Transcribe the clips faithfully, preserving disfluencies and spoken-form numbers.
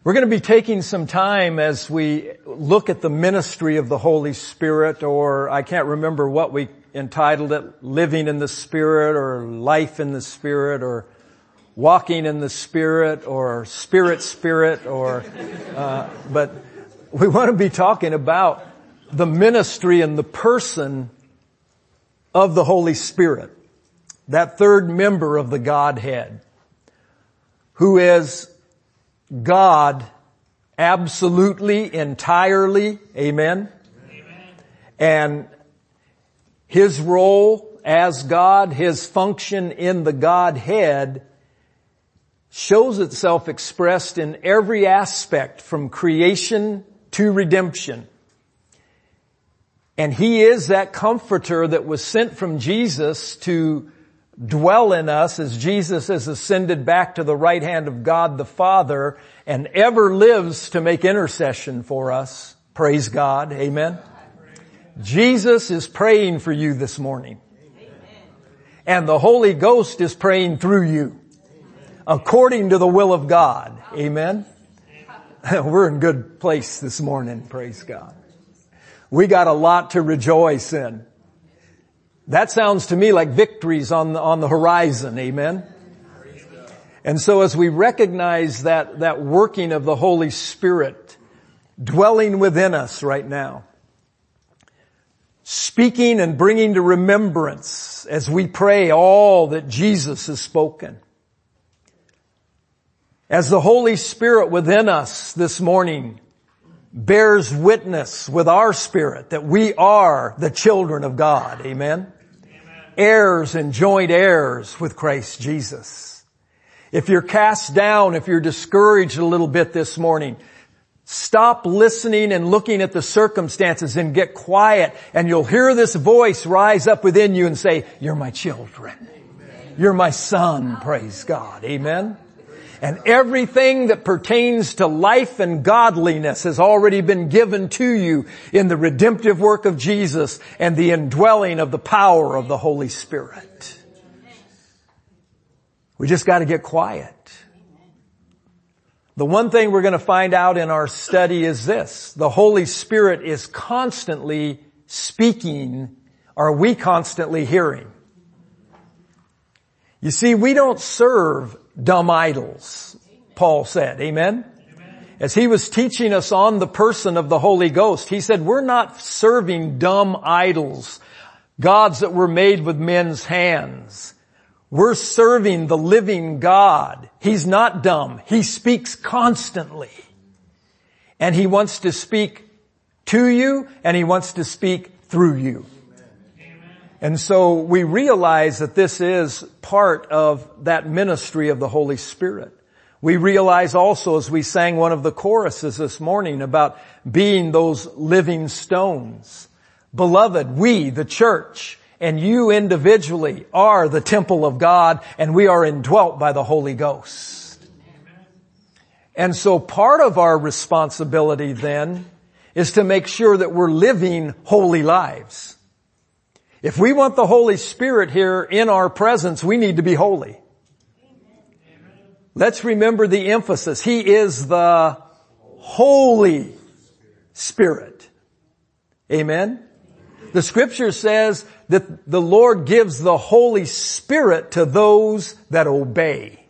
We're going to be taking some time as we look at the ministry of the Holy Spirit, or I can't remember what we entitled it, Living in the Spirit, or Life in the Spirit, or Walking in the Spirit, or Spirit Spirit, or, uh, but we want to be talking about the ministry and the person of the Holy Spirit, that third member of the Godhead, who is God absolutely, entirely, amen? Amen. And His role as God, His function in the Godhead shows itself expressed in every aspect from creation to redemption. And He is that comforter that was sent from Jesus to dwell in us as Jesus has ascended back to the right hand of God the Father and ever lives to make intercession for us. Praise God. Amen. Jesus is praying for you this morning. And the Holy Ghost is praying through you according to the will of God. Amen. We're in good place this morning. Praise God. We got a lot to rejoice in. That sounds to me like victories on the, on the horizon. Amen. And so as we recognize that, that working of the Holy Spirit dwelling within us right now, speaking and bringing to remembrance as we pray all that Jesus has spoken, as the Holy Spirit within us this morning bears witness with our spirit that we are the children of God. Amen. Amen. Heirs and joint heirs with Christ Jesus. If you're cast down, if you're discouraged a little bit this morning, stop listening and looking at the circumstances and get quiet, and you'll hear this voice rise up within you and say, "You're my children. Amen. You're my son." Praise God. Amen. And everything that pertains to life and godliness has already been given to you in the redemptive work of Jesus and the indwelling of the power of the Holy Spirit. We just got to get quiet. The one thing we're going to find out in our study is this: the Holy Spirit is constantly speaking. Are we constantly hearing? You see, we don't serve dumb idols, Paul said. Amen? Amen? As he was teaching us on the person of the Holy Ghost, he said, we're not serving dumb idols, gods that were made with men's hands. We're serving the living God. He's not dumb. He speaks constantly. And He wants to speak to you, and He wants to speak through you. And so we realize that this is part of that ministry of the Holy Spirit. We realize also, as we sang one of the choruses this morning, about being those living stones. Beloved, we, the church, and you individually are the temple of God, and we are indwelt by the Holy Ghost. Amen. And so part of our responsibility then is to make sure that we're living holy lives. If we want the Holy Spirit here in our presence, we need to be holy. Amen. Let's remember the emphasis. He is the Holy Spirit. Amen. The Scripture says that the Lord gives the Holy Spirit to those that obey.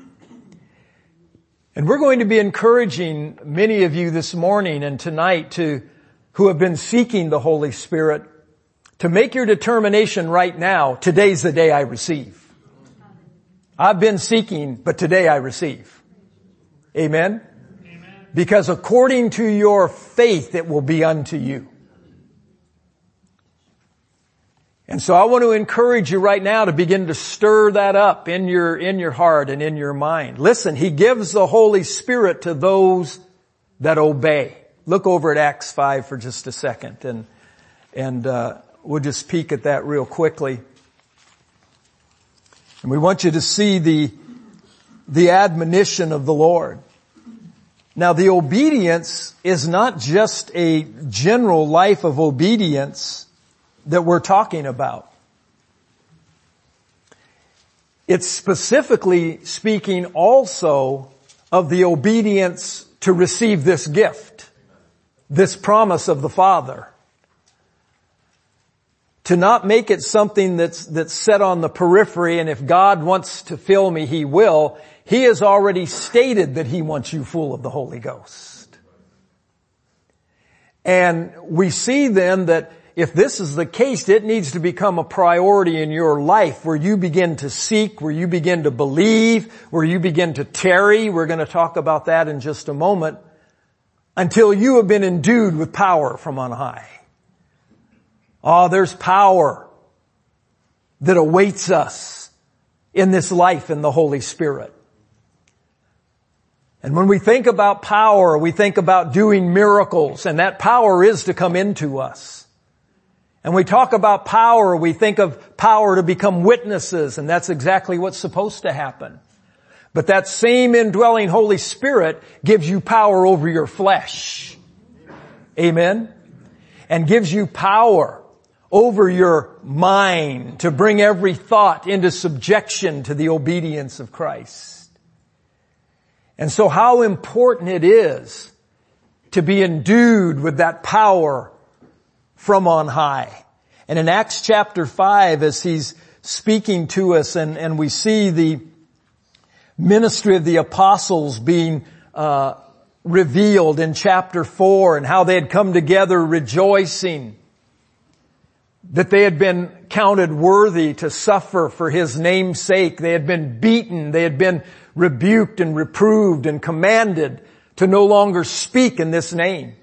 And we're going to be encouraging many of you this morning and tonight to, who have been seeking the Holy Spirit, to make your determination right now. Today's the day I receive. I've been seeking, but today I receive. Amen? Amen. Because according to your faith, it will be unto you. And so I want to encourage you right now to begin to stir that up in your, in your heart and in your mind. Listen, He gives the Holy Spirit to those that obey. Look over at Acts five for just a second, and, and, uh, we'll just peek at that real quickly. And we want you to see the, the admonition of the Lord. Now, the obedience is not just a general life of obedience that we're talking about. It's specifically speaking also of the obedience to receive this gift, this promise of the Father. To not make it something that's, that's set on the periphery, and if God wants to fill me, He will. He has already stated that He wants you full of the Holy Ghost. And we see then that if this is the case, it needs to become a priority in your life where you begin to seek, where you begin to believe, where you begin to tarry. We're going to talk about that in just a moment. Until you have been endued with power from on high. Oh, there's power that awaits us in this life in the Holy Spirit. And when we think about power, we think about doing miracles, and that power is to come into us. And we talk about power, we think of power to become witnesses, and that's exactly what's supposed to happen. But that same indwelling Holy Spirit gives you power over your flesh. Amen? And gives you power over your mind to bring every thought into subjection to the obedience of Christ. And so how important it is to be endued with that power from on high. And in Acts chapter five, as he's speaking to us, and, and we see the ministry of the apostles being uh revealed in chapter four, and how they had come together rejoicing that they had been counted worthy to suffer for His name's sake. They had been beaten, they had been rebuked and reproved and commanded to no longer speak in this name.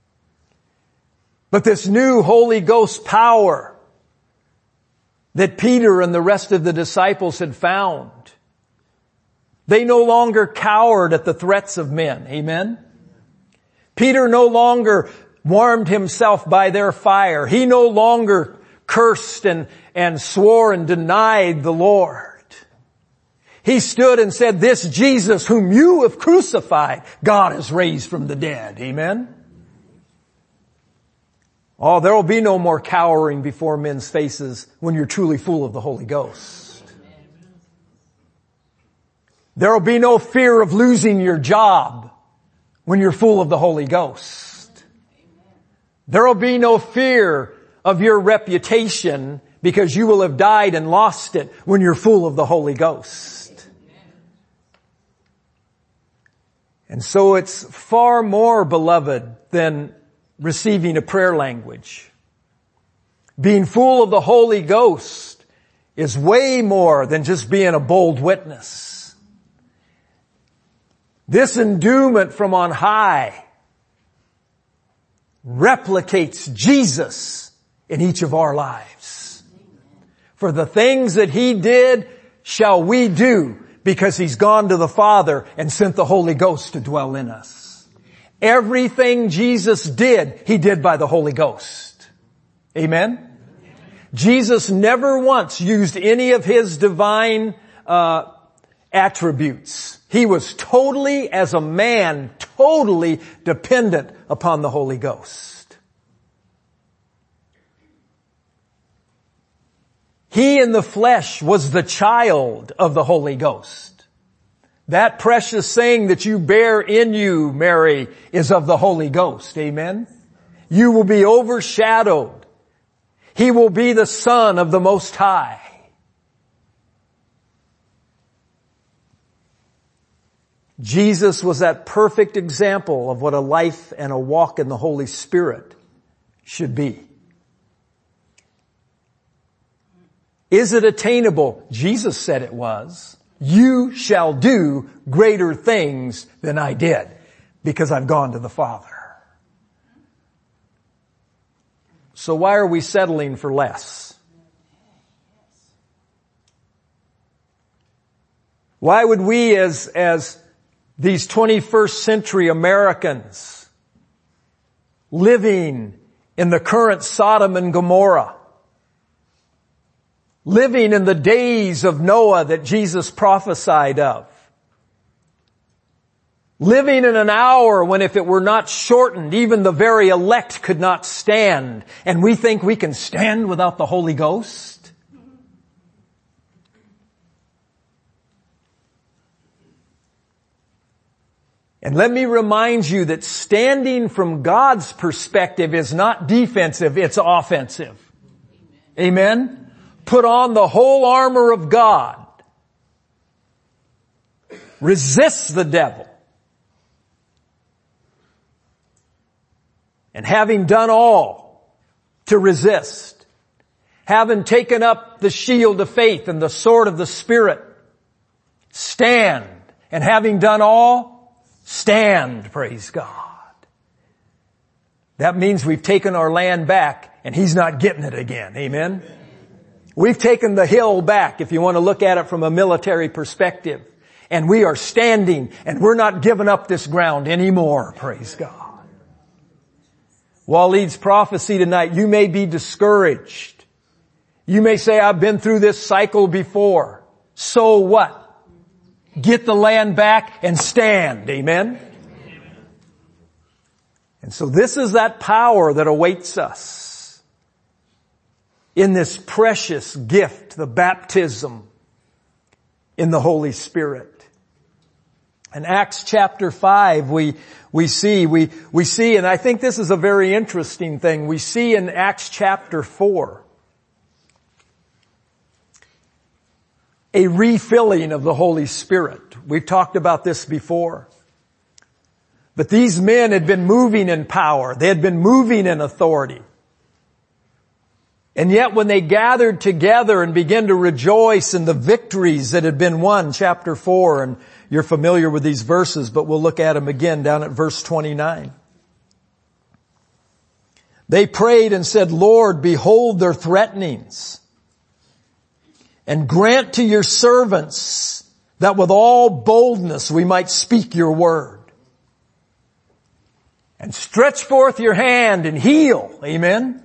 But this new Holy Ghost power that Peter and the rest of the disciples had found, they no longer cowered at the threats of men. Amen? Peter no longer warmed himself by their fire. He no longer cursed and, and swore and denied the Lord. He stood and said, "This Jesus whom you have crucified, God has raised from the dead." Amen? Oh, there will be no more cowering before men's faces when you're truly full of the Holy Ghost. There will be no fear of losing your job when you're full of the Holy Ghost. There will be no fear of your reputation because you will have died and lost it when you're full of the Holy Ghost. And so it's far more, beloved, than receiving a prayer language. Being full of the Holy Ghost is way more than just being a bold witness. This endowment from on high replicates Jesus in each of our lives. For the things that He did shall we do, because He's gone to the Father and sent the Holy Ghost to dwell in us. Everything Jesus did, He did by the Holy Ghost. Amen? Jesus never once used any of His divine uh attributes. He was totally, as a man, totally dependent upon the Holy Ghost. He in the flesh was the child of the Holy Ghost. That precious thing that you bear in you, Mary, is of the Holy Ghost. Amen? You will be overshadowed. He will be the Son of the Most High. Jesus was that perfect example of what a life and a walk in the Holy Spirit should be. Is it attainable? Jesus said it was. You shall do greater things than I did, because I've gone to the Father. So why are we settling for less? Why would we as, as these twenty-first century Americans living in the current Sodom and Gomorrah, living in the days of Noah that Jesus prophesied of, living in an hour when if it were not shortened, even the very elect could not stand, and we think we can stand without the Holy Ghost? And let me remind you that standing from God's perspective is not defensive, it's offensive. Amen? Put on the whole armor of God. Resist the devil. And having done all to resist, having taken up the shield of faith and the sword of the Spirit, stand. And having done all, stand, praise God. That means we've taken our land back and He's not getting it again. Amen? We've taken the hill back, if you want to look at it from a military perspective. And we are standing and we're not giving up this ground anymore, praise God. Waleed's prophecy tonight, you may be discouraged. You may say, I've been through this cycle before. So what? Get the land back and stand. Amen? And so this is that power that awaits us in this precious gift, the baptism in the Holy Spirit. In Acts chapter five, we, we see, we, we see, and I think this is a very interesting thing, we see in Acts chapter four, a refilling of the Holy Spirit. We've talked about this before. But these men had been moving in power. They had been moving in authority. And yet when they gathered together and began to rejoice in the victories that had been won, chapter four, and you're familiar with these verses, but we'll look at them again down at verse twenty-nine. They prayed and said, Lord, behold their threatenings, and grant to your servants that with all boldness we might speak your word. And stretch forth your hand and heal. Amen.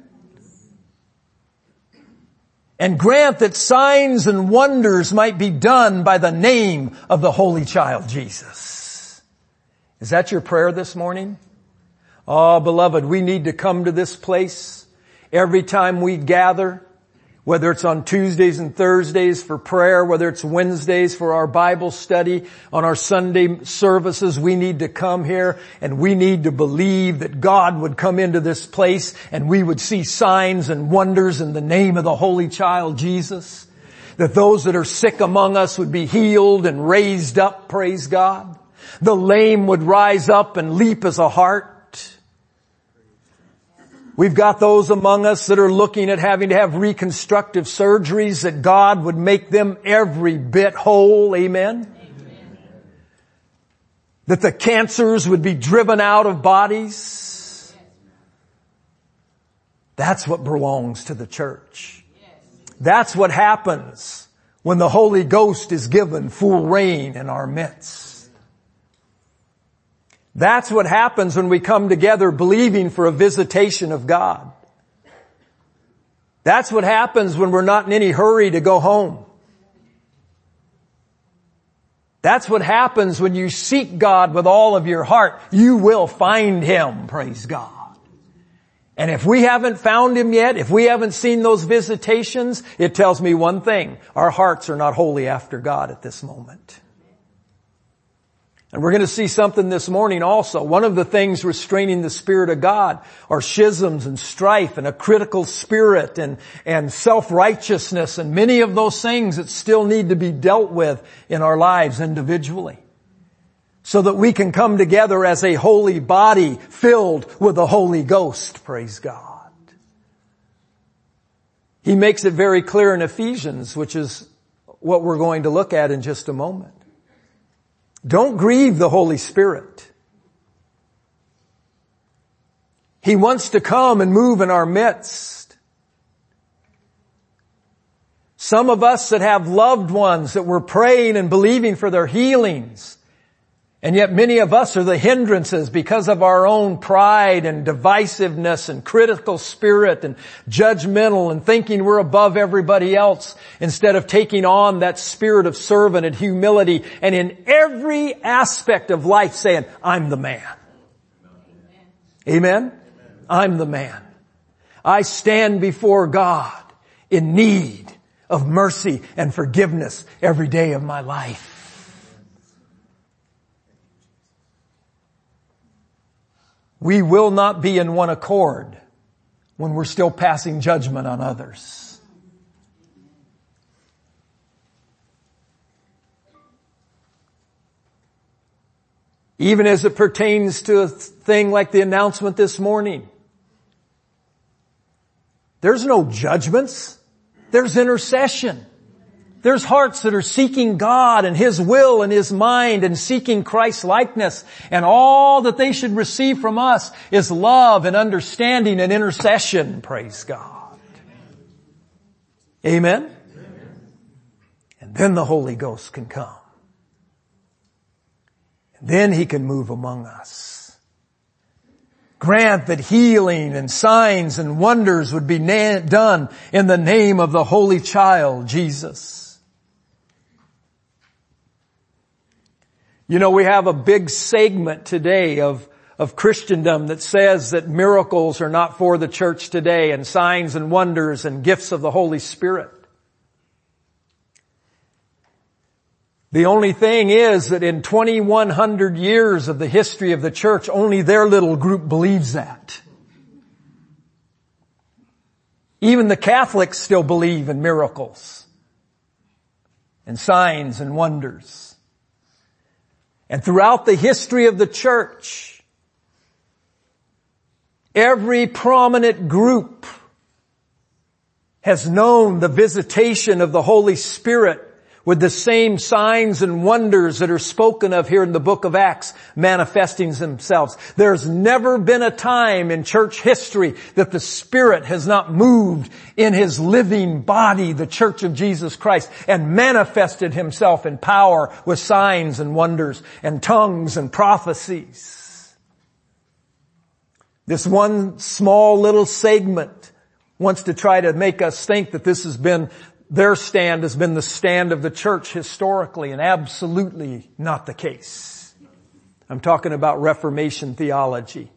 And grant that signs and wonders might be done by the name of the Holy Child Jesus. Is that your prayer this morning? Oh, beloved, we need to come to this place every time we gather, whether it's on Tuesdays and Thursdays for prayer, whether it's Wednesdays for our Bible study, on our Sunday services, we need to come here and we need to believe that God would come into this place and we would see signs and wonders in the name of the Holy Child Jesus. That those that are sick among us would be healed and raised up, praise God. The lame would rise up and leap as a hart. We've got those among us that are looking at having to have reconstructive surgeries, that God would make them every bit whole. Amen? Amen. That the cancers would be driven out of bodies. That's what belongs to the church. That's what happens when the Holy Ghost is given full reign in our midst. That's what happens when we come together believing for a visitation of God. That's what happens when we're not in any hurry to go home. That's what happens when you seek God with all of your heart. You will find Him, praise God. And if we haven't found Him yet, if we haven't seen those visitations, it tells me one thing. Our hearts are not wholly after God at this moment. And we're going to see something this morning also. One of the things restraining the Spirit of God are schisms and strife and a critical spirit and, and self-righteousness and many of those things that still need to be dealt with in our lives individually. So that we can come together as a holy body filled with the Holy Ghost, praise God. He makes it very clear in Ephesians, which is what we're going to look at in just a moment. Don't grieve the Holy Spirit. He wants to come and move in our midst. Some of us that have loved ones that we're praying and believing for their healings, and yet many of us are the hindrances because of our own pride and divisiveness and critical spirit and judgmental and thinking we're above everybody else instead of taking on that spirit of servant and humility and in every aspect of life saying, I'm the man. Amen? Amen? I'm the man. I stand before God in need of mercy and forgiveness every day of my life. we will not be in one accord when we're still passing judgment on others. Even as it pertains to a thing like the announcement this morning. There's no judgments. There's intercession. There's hearts that are seeking God and His will and His mind and seeking Christ's likeness. And all that they should receive from us is love and understanding and intercession. Praise God. Amen? Amen. And then the Holy Ghost can come. And then He can move among us. Grant that healing and signs and wonders would be na- done in the name of the Holy Child, Jesus. You know, we have a big segment today of, of Christendom that says that miracles are not for the church today, and signs and wonders and gifts of the Holy Spirit. The only thing is that in twenty-one hundred years of the history of the church, only their little group believes that. Even the Catholics still believe in miracles and signs and wonders. And throughout the history of the church, every prominent group has known the visitation of the Holy Spirit with the same signs and wonders that are spoken of here in the book of Acts manifesting themselves. There's never been a time in church history that the Spirit has not moved in His living body, the Church of Jesus Christ, and manifested Himself in power with signs and wonders and tongues and prophecies. This one small little segment wants to try to make us think that this has been Their stand has been the stand of the church historically, and absolutely not the case. I'm talking about Reformation theology.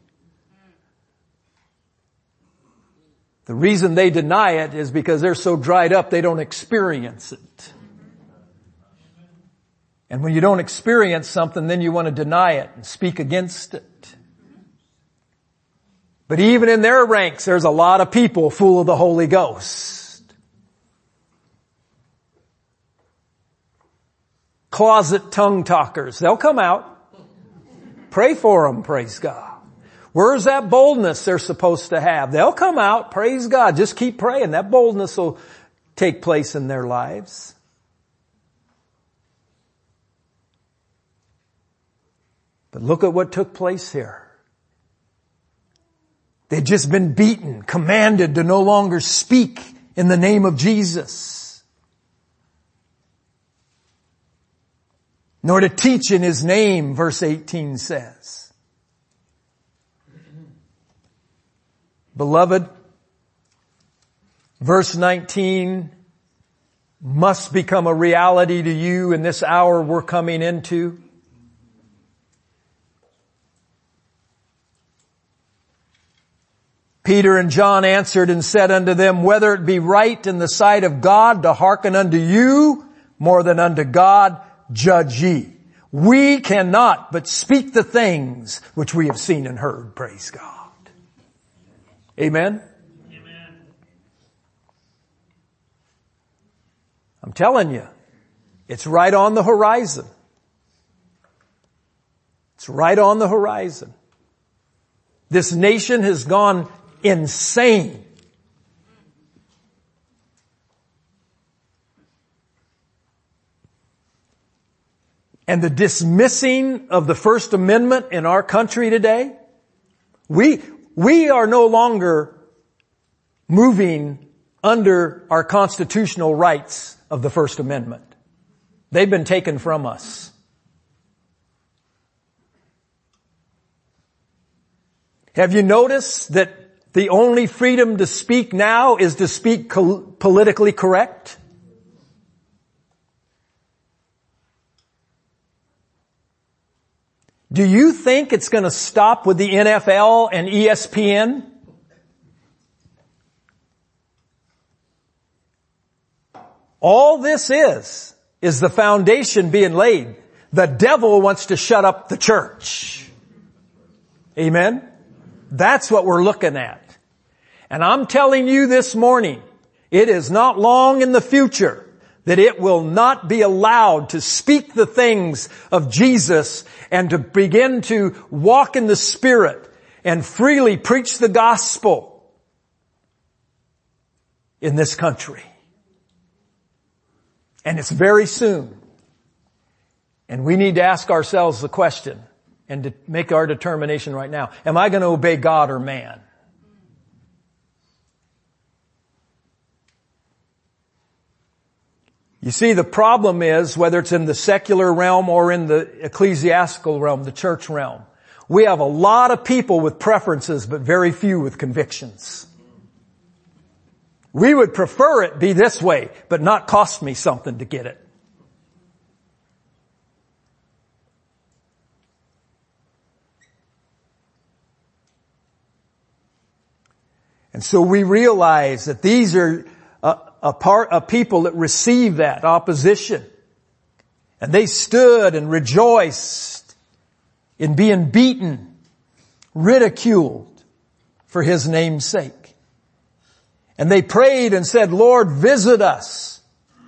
The reason they deny it is because they're so dried up they don't experience it. And when you don't experience something, then you want to deny it and speak against it. But even in their ranks, there's a lot of people full of the Holy Ghost. Closet tongue talkers. They'll come out. Pray for them, praise God. Where's that boldness they're supposed to have? They'll come out, praise God. Just keep praying. That boldness will take place in their lives. But look at what took place here. They'd just been beaten, commanded to no longer speak in the name of Jesus, nor to teach in His name, verse eighteen says. Beloved, verse nineteen must become a reality to you in this hour we're coming into. Peter and John answered and said unto them, whether it be right in the sight of God to hearken unto you more than unto God, judge ye. We cannot but speak the things which we have seen and heard. Praise God. Amen? Amen. I'm telling you, it's right on the horizon. It's right on the horizon. This nation has gone insane. And the dismissing of the First Amendment in our country today, we, we are no longer moving under our constitutional rights of the First Amendment. They've been taken from us. Have you noticed that the only freedom to speak now is to speak co- politically correct? Do you think it's going to stop with the N F L and E S P N? All this is, is the foundation being laid. The devil wants to shut up the church. Amen? That's what we're looking at. And I'm telling you this morning, it is not long in the future that it will not be allowed to speak the things of Jesus and to begin to walk in the Spirit and freely preach the gospel in this country. And it's very soon. And we need to ask ourselves the question and to make our determination right now. Am I going to obey God or man? You see, the problem is, whether it's in the secular realm or in the ecclesiastical realm, the church realm, we have a lot of people with preferences, but very few with convictions. We would prefer it be this way, but not cost me something to get it. And so we realize that these are a, a part of people that receive that opposition. And they stood and rejoiced in being beaten, ridiculed for His name's sake. And they prayed and said, Lord, visit us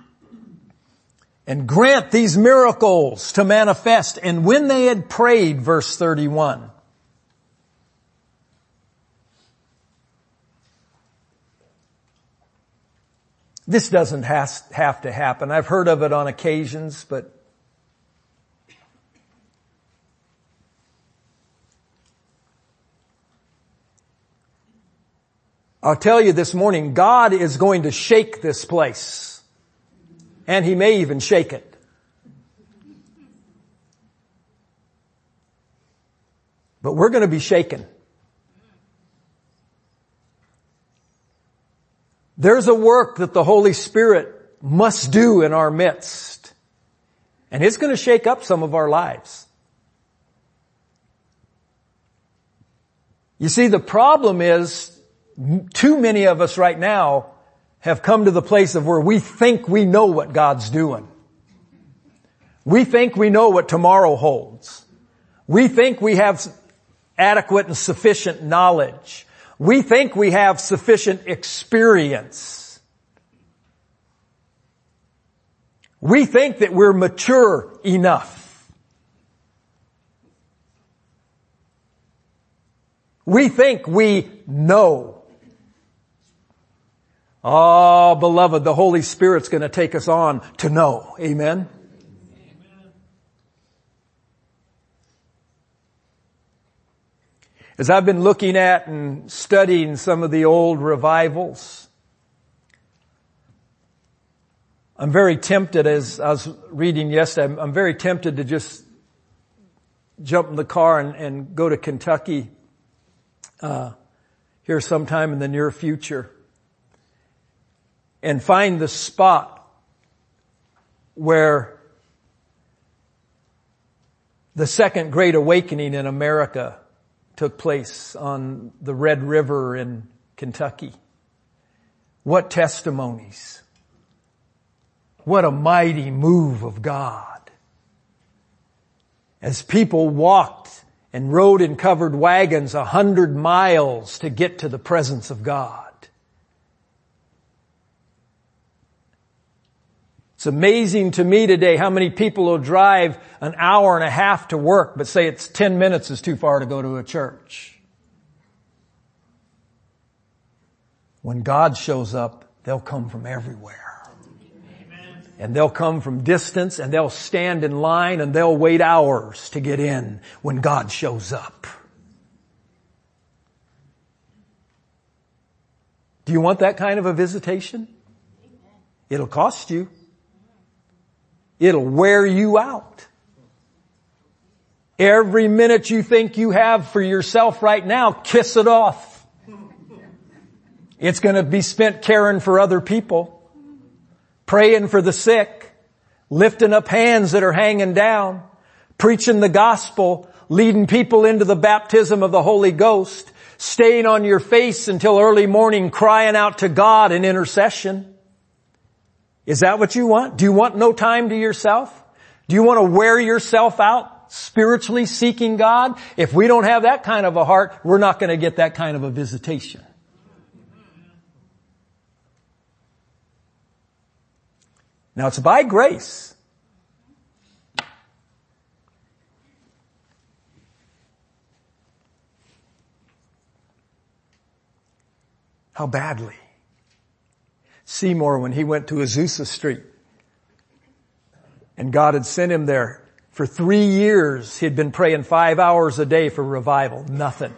and grant these miracles to manifest. And when they had prayed, verse thirty-one, this doesn't has, have to happen. I've heard of it on occasions, but I'll tell you this morning, God is going to shake this place. And He may even shake it. But we're going to be shaken. There's a work that the Holy Spirit must do in our midst. And it's going to shake up some of our lives. You see, the problem is, too many of us right now have come to the place of where we think we know what God's doing. We think we know what tomorrow holds. We think we have adequate and sufficient knowledge. We think we have sufficient experience. We think that we're mature enough. We think we know. Oh, beloved, the Holy Spirit's going to take us on to know. Amen? Amen. As I've been looking at and studying some of the old revivals, I'm very tempted, as I was reading yesterday, I'm, I'm very tempted to just jump in the car and, and go to Kentucky uh, here sometime in the near future. And find the spot where the second great awakening in America took place on the Red River in Kentucky. What testimonies. What a mighty move of God. As people walked and rode in covered wagons a hundred miles to get to the presence of God. It's amazing to me today how many people will drive an hour and a half to work, but say it's ten minutes is too far to go to a church. When God shows up, they'll come from everywhere. Amen. And they'll come from distance, and they'll stand in line, and they'll wait hours to get in when God shows up. Do you want that kind of a visitation? It'll cost you. It'll wear you out. Every minute you think you have for yourself right now, kiss it off. It's going to be spent caring for other people, praying for the sick, lifting up hands that are hanging down, preaching the gospel, leading people into the baptism of the Holy Ghost, staying on your face until early morning, crying out to God in intercession. Is that what you want? Do you want no time to yourself? Do you want to wear yourself out spiritually seeking God, if we don't have that kind of a heart, we're not going to get that kind of a visitation. Now it's by grace. How badly? Seymour, when he went to Azusa Street, and God had sent him there, for three years he had been praying five hours a day for revival. Nothing.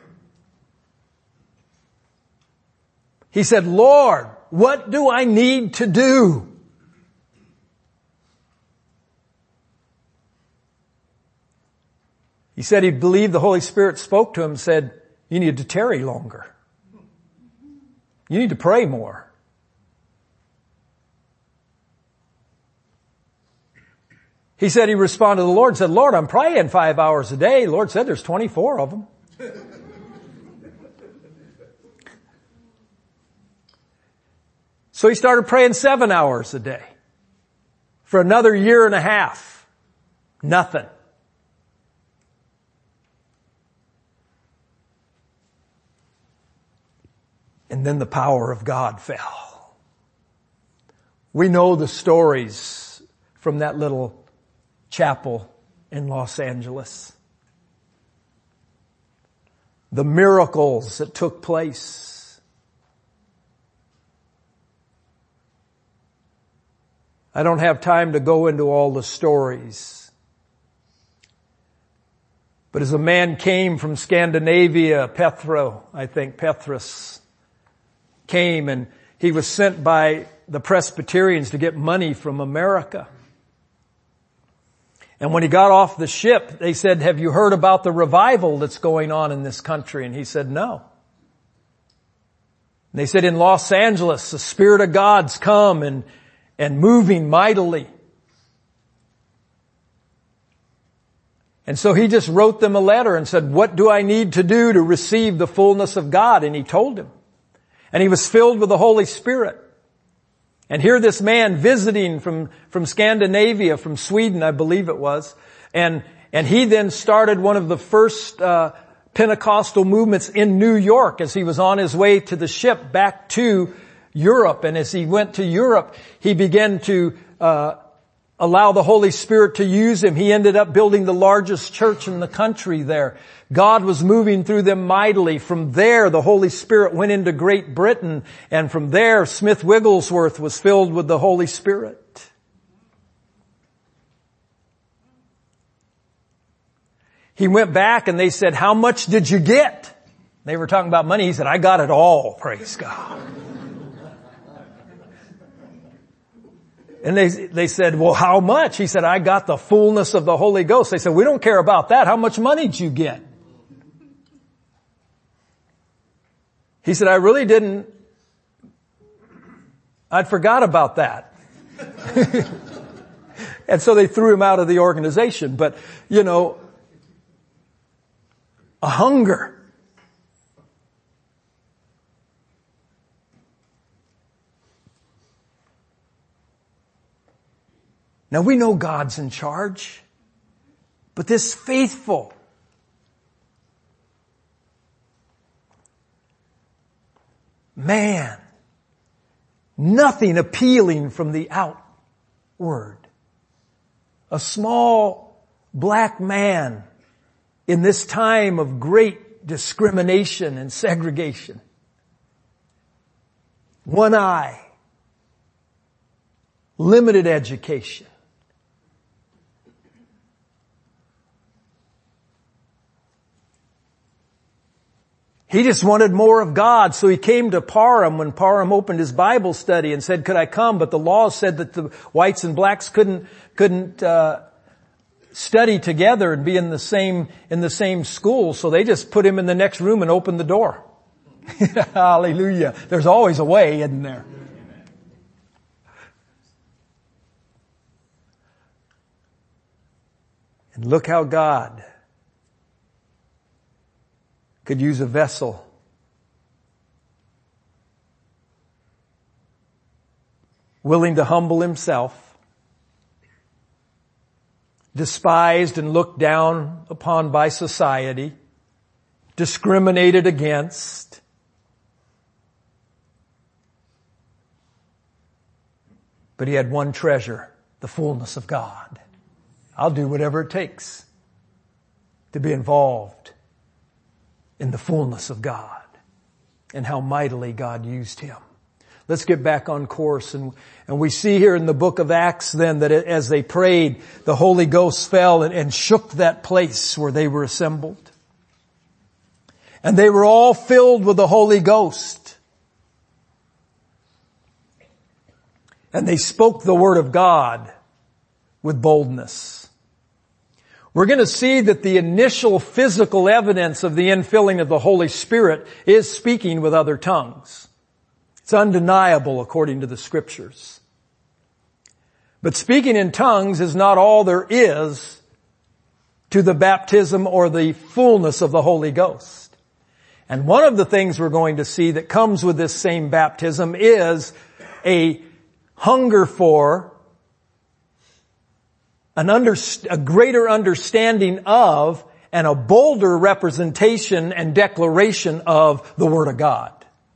He said, Lord, what do I need to do? He said he believed the Holy Spirit spoke to him and said, you need to tarry longer. You need to pray more. He said he responded to the Lord and said, Lord, I'm praying five hours a day. The Lord said there's twenty-four of them. So he started praying seven hours a day. For another year and a half. Nothing. And then the power of God fell. We know the stories from that little chapel in Los Angeles. The miracles that took place. I don't have time to go into all the stories. But as a man came from Scandinavia, Pethro, I think Petrus, came and he was sent by the Presbyterians to get money from America. And when he got off the ship, they said, have you heard about the revival that's going on in this country? And he said, no. And they said, in Los Angeles, the Spirit of God's come and, and moving mightily. And so he just wrote them a letter and said, what do I need to do to receive the fullness of God? And he told him. And he was filled with the Holy Spirit. And here this man visiting from, from Scandinavia, from Sweden, I believe it was. And, and he then started one of the first, uh, Pentecostal movements in New York as he was on his way to the ship back to Europe. And as he went to Europe, he began to, uh, allow the Holy Spirit to use him. He ended up building the largest church in the country there. God was moving through them mightily. From there, the Holy Spirit went into Great Britain, and from there, Smith Wigglesworth was filled with the Holy Spirit. He went back and they said, how much did you get? They were talking about money. He said, I got it all, praise God. And they, they said, well, how much? He said, I got the fullness of the Holy Ghost. They said, we don't care about that. How much money did you get? He said, I really didn't. I'd forgot about that. And so they threw him out of the organization. But, you know, a hunger. Now we know God's in charge, but this faithful, man, nothing appealing from the outward. A small black man in this time of great discrimination and segregation. One eye, limited education. He just wanted more of God, so he came to Parham when Parham opened his Bible study and said, could I come? But the law said that the whites and blacks couldn't, couldn't, uh, study together and be in the same, in the same school, so they just put him in the next room and opened the door. Hallelujah. There's always a way, isn't there? And look how God could use a vessel willing to humble himself, despised and looked down upon by society, discriminated against. But he had one treasure, the fullness of God. I'll do whatever it takes to be involved in the fullness of God and how mightily God used him. Let's get back on course. And, and we see here in the book of Acts then that as they prayed, the Holy Ghost fell and, and shook that place where they were assembled. And they were all filled with the Holy Ghost. And they spoke the word of God with boldness. We're going to see that the initial physical evidence of the infilling of the Holy Spirit is speaking with other tongues. It's undeniable according to the Scriptures. But speaking in tongues is not all there is to the baptism or the fullness of the Holy Ghost. And one of the things we're going to see that comes with this same baptism is a hunger for an under, a greater understanding of and a bolder representation and declaration of the Word of God.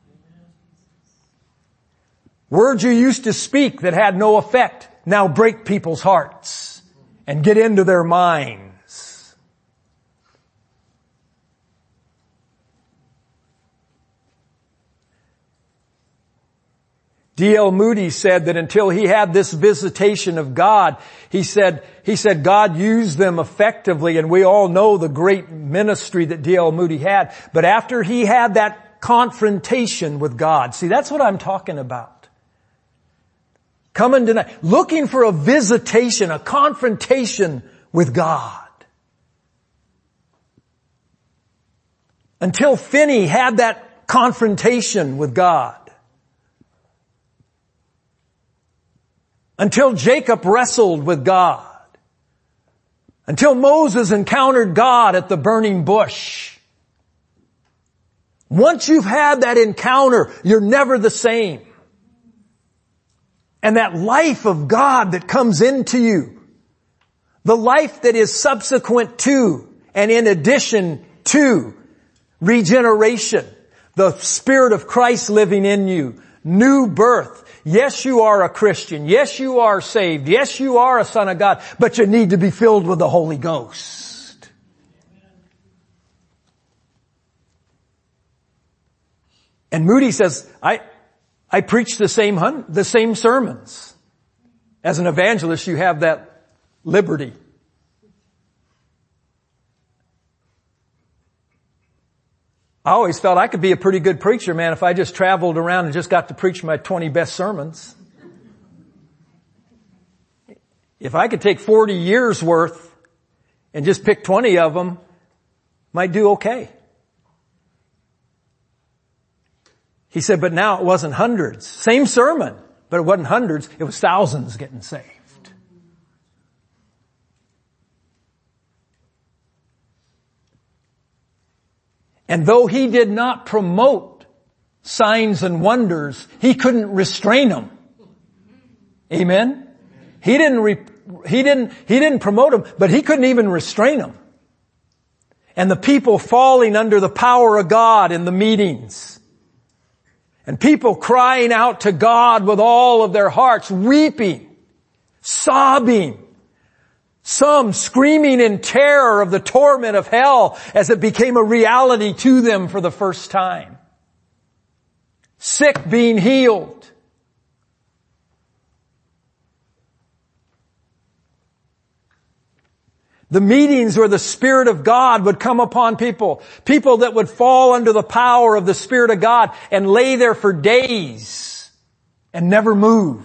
Words you used to speak that had no effect now break people's hearts and get into their minds. D L Moody said that until he had this visitation of God, he said, he said God used them effectively, and we all know the great ministry that D L Moody had. But after he had that confrontation with God, see, that's what I'm talking about. Coming tonight, looking for a visitation, a confrontation with God. Until Finney had that confrontation with God. Until Jacob wrestled with God. Until Moses encountered God at the burning bush. Once you've had that encounter, you're never the same. And that life of God that comes into you, the life that is subsequent to and in addition to regeneration, the Spirit of Christ living in you, new birth. Yes, you are a Christian. Yes, you are saved. Yes, you are a son of God, but you need to be filled with the Holy Ghost. And Moody says, I, I preach the same hun- the same sermons. As an evangelist, you have that liberty. I always felt I could be a pretty good preacher, man, if I just traveled around and just got to preach my twenty best sermons. If I could take forty years worth and just pick twenty of them, might do okay. He said, but now it wasn't hundreds. Same sermon, but it wasn't hundreds. It was thousands getting saved. And though he did not promote signs and wonders, he couldn't restrain them. Amen? He didn't, re- he didn't, he didn't promote them, but he couldn't even restrain them. And the people falling under the power of God in the meetings. And people crying out to God with all of their hearts, weeping, sobbing. Some screaming in terror of the torment of hell as it became a reality to them for the first time. Sick being healed. The meetings where the Spirit of God would come upon people. People that would fall under the power of the Spirit of God and lay there for days and never move.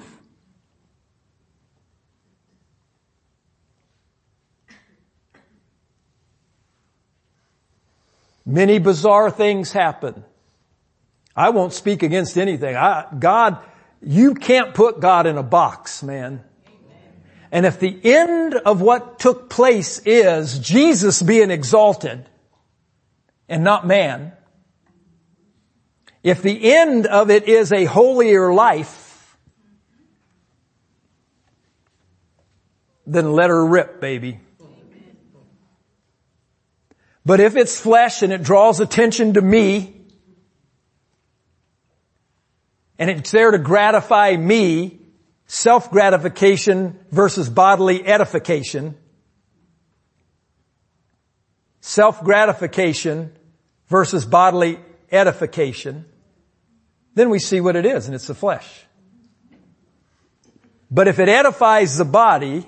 Many bizarre things happen. I won't speak against anything. I, God, you can't put God in a box, man. And if the end of what took place is Jesus being exalted and not man, if the end of it is a holier life, then let her rip, baby. But if it's flesh and it draws attention to me, and it's there to gratify me, self-gratification versus bodily edification, self-gratification versus bodily edification, then we see what it is, and it's the flesh. But if it edifies the body,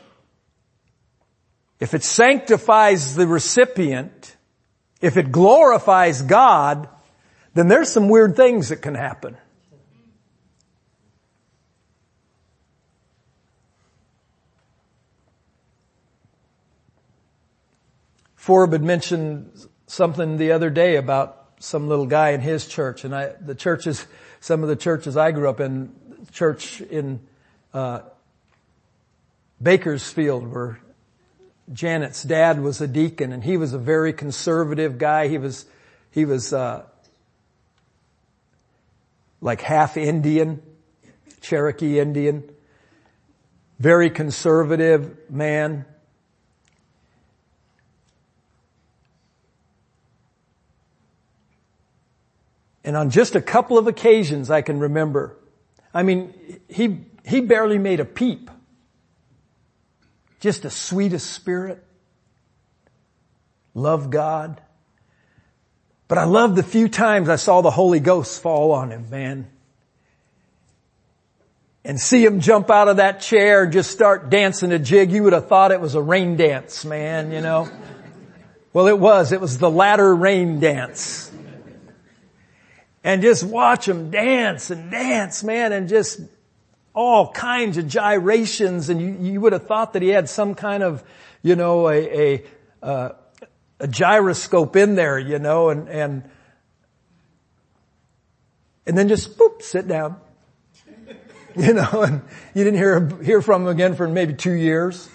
if it sanctifies the recipient, if it glorifies God, then there's some weird things that can happen. Forb had mentioned something the other day about some little guy in his church, and I, the churches, some of the churches I grew up in, church in uh Bakersfield, where Janet's dad was a deacon, and he was a very conservative guy. He was, he was, uh, like half Indian, Cherokee Indian, very conservative man. And on just a couple of occasions I can remember, I mean, he, he barely made a peep. Just the sweetest spirit. Love God. But I loved the few times I saw the Holy Ghost fall on him, man. And see him jump out of that chair and just start dancing a jig. You would have thought it was a rain dance, man, you know. Well, it was. It was the latter rain dance. And just watch him dance and dance, man, and just all kinds of gyrations, and you, you would have thought that he had some kind of, you know, a, a, uh, a gyroscope in there, you know, and, and, and then just, boop, sit down. You know, and you didn't hear, hear from him again for maybe two years.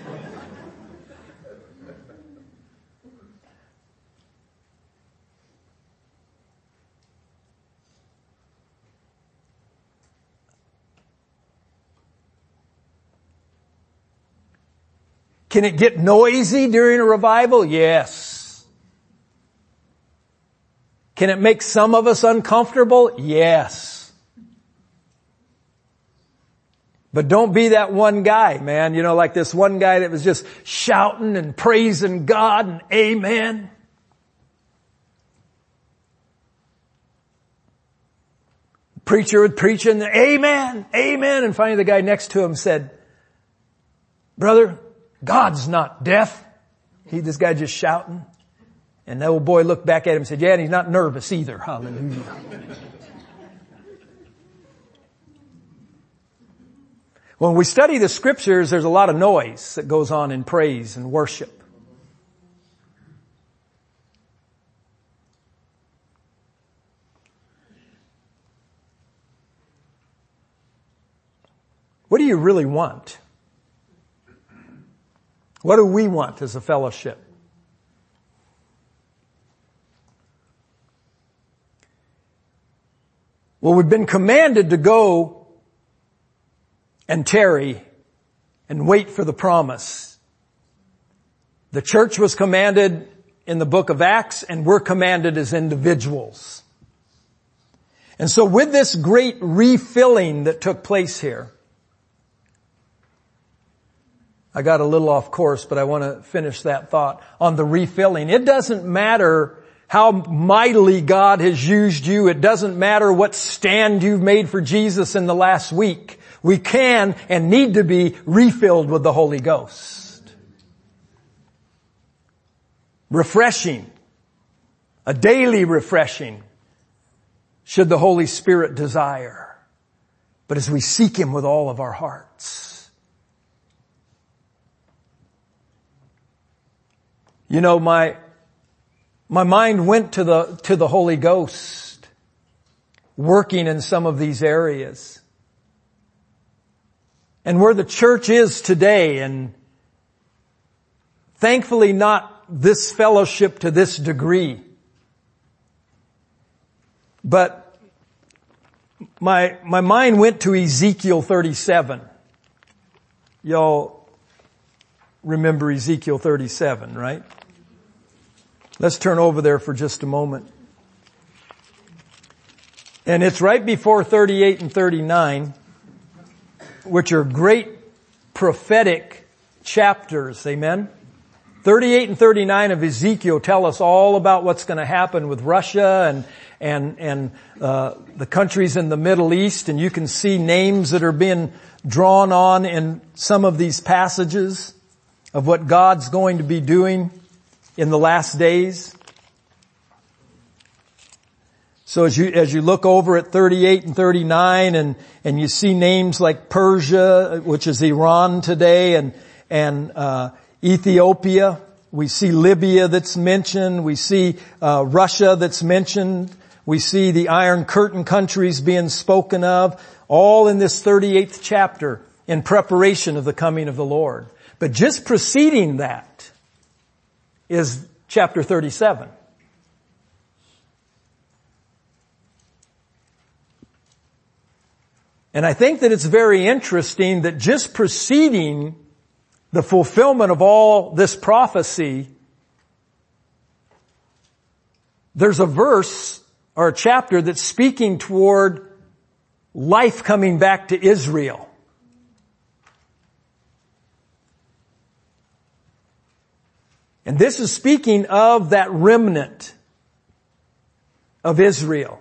Can it get noisy during a revival? Yes. Can it make some of us uncomfortable? Yes. But don't be that one guy, man. You know, like this one guy that was just shouting and praising God and amen. Preacher would preach and amen, amen. And finally the guy next to him said, brother, God's not deaf. He, this guy just shouting. And the old boy looked back at him and said, yeah, and he's not nervous either. Hallelujah. When we study the scriptures, there's a lot of noise that goes on in praise and worship. What do you really want? What do we want as a fellowship? Well, we've been commanded to go and tarry and wait for the promise. The church was commanded in the book of Acts, and we're commanded as individuals. And so with this great refilling that took place here, I got a little off course, but I want to finish that thought on the refilling. It doesn't matter how mightily God has used you. It doesn't matter what stand you've made for Jesus in the last week. We can and need to be refilled with the Holy Ghost. Refreshing. A daily refreshing should the Holy Spirit desire. But as we seek Him with all of our hearts. You know, my, my mind went to the, to the Holy Ghost working in some of these areas. And where the church is today, and thankfully not this fellowship to this degree, but my, my mind went to Ezekiel thirty-seven. Y'all remember Ezekiel thirty-seven, right? Let's turn over there for just a moment. And it's right before thirty-eight and thirty-nine, which are great prophetic chapters, amen? thirty-eight and thirty-nine of Ezekiel tell us all about what's going to happen with Russia and and and uh the countries in the Middle East, and you can see names that are being drawn on in some of these passages of what God's going to be doing in the last days. So as you, as you look over at thirty-eight and thirty-nine and, and you see names like Persia, which is Iran today, and, and, uh, Ethiopia, we see Libya that's mentioned, we see, uh, Russia that's mentioned, we see the Iron Curtain countries being spoken of, all in this thirty-eighth chapter in preparation of the coming of the Lord. But just preceding that is chapter thirty-seven. And I think that it's very interesting that just preceding the fulfillment of all this prophecy, there's a verse or a chapter that's speaking toward life coming back to Israel. And this is speaking of that remnant of Israel.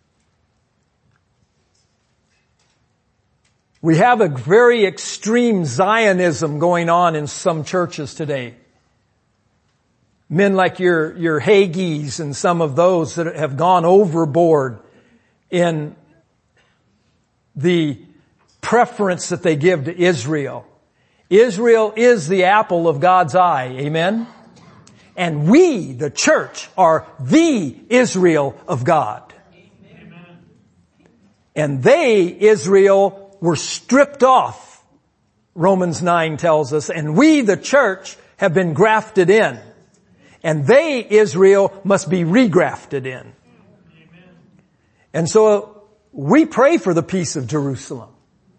We have a very extreme Zionism going on in some churches today. Men like your, your Hagees and some of those that have gone overboard in the preference that they give to Israel. Israel is the apple of God's eye. Amen? And we, the church, are the Israel of God. Amen. And they, Israel, were stripped off, Romans nine tells us, and we, the church, have been grafted in. And they, Israel, must be regrafted in. Amen. And so we pray for the peace of Jerusalem.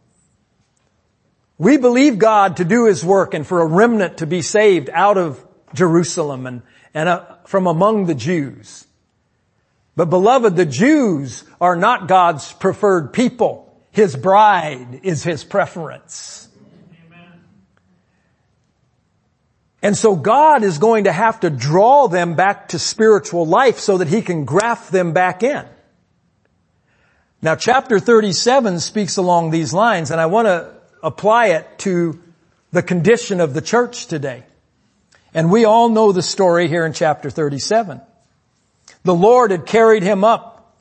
We believe God to do His work and for a remnant to be saved out of Jerusalem and, and uh, from among the Jews. But beloved, the Jews are not God's preferred people. His bride is His preference. Amen. And so God is going to have to draw them back to spiritual life so that He can graft them back in. Now chapter thirty-seven speaks along these lines, and I want to apply it to the condition of the church today. And we all know the story here in chapter thirty-seven. The Lord had carried him up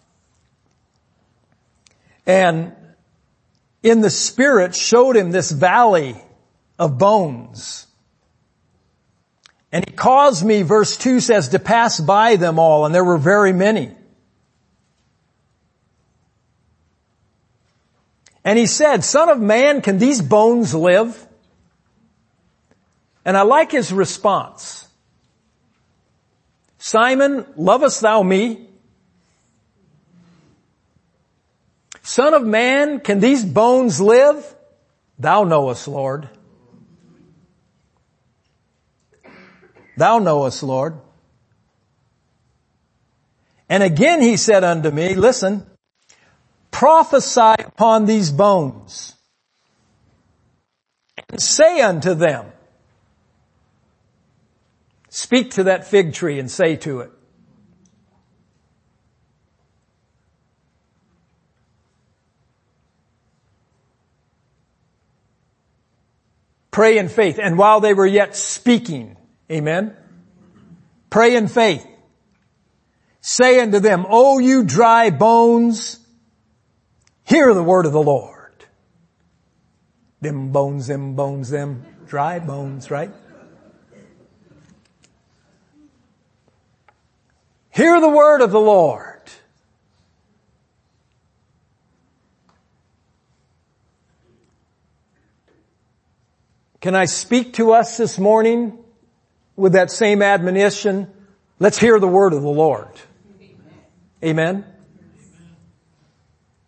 and in the Spirit showed him this valley of bones. And He caused me, verse two says, to pass by them all, and there were very many. And He said, Son of man, can these bones live? And I like His response. Simon, lovest thou me? Son of man, can these bones live? Thou knowest, Lord. Thou knowest, Lord. And again He said unto me, listen, prophesy upon these bones, and say unto them, speak to that fig tree and say to it, pray in faith. And while they were yet speaking, amen, pray in faith. Say unto them, O you dry bones, hear the word of the Lord. Them bones, them bones, them dry bones, right? Hear the word of the Lord. Can I speak to us this morning with that same admonition? Let's hear the word of the Lord. Amen. Amen.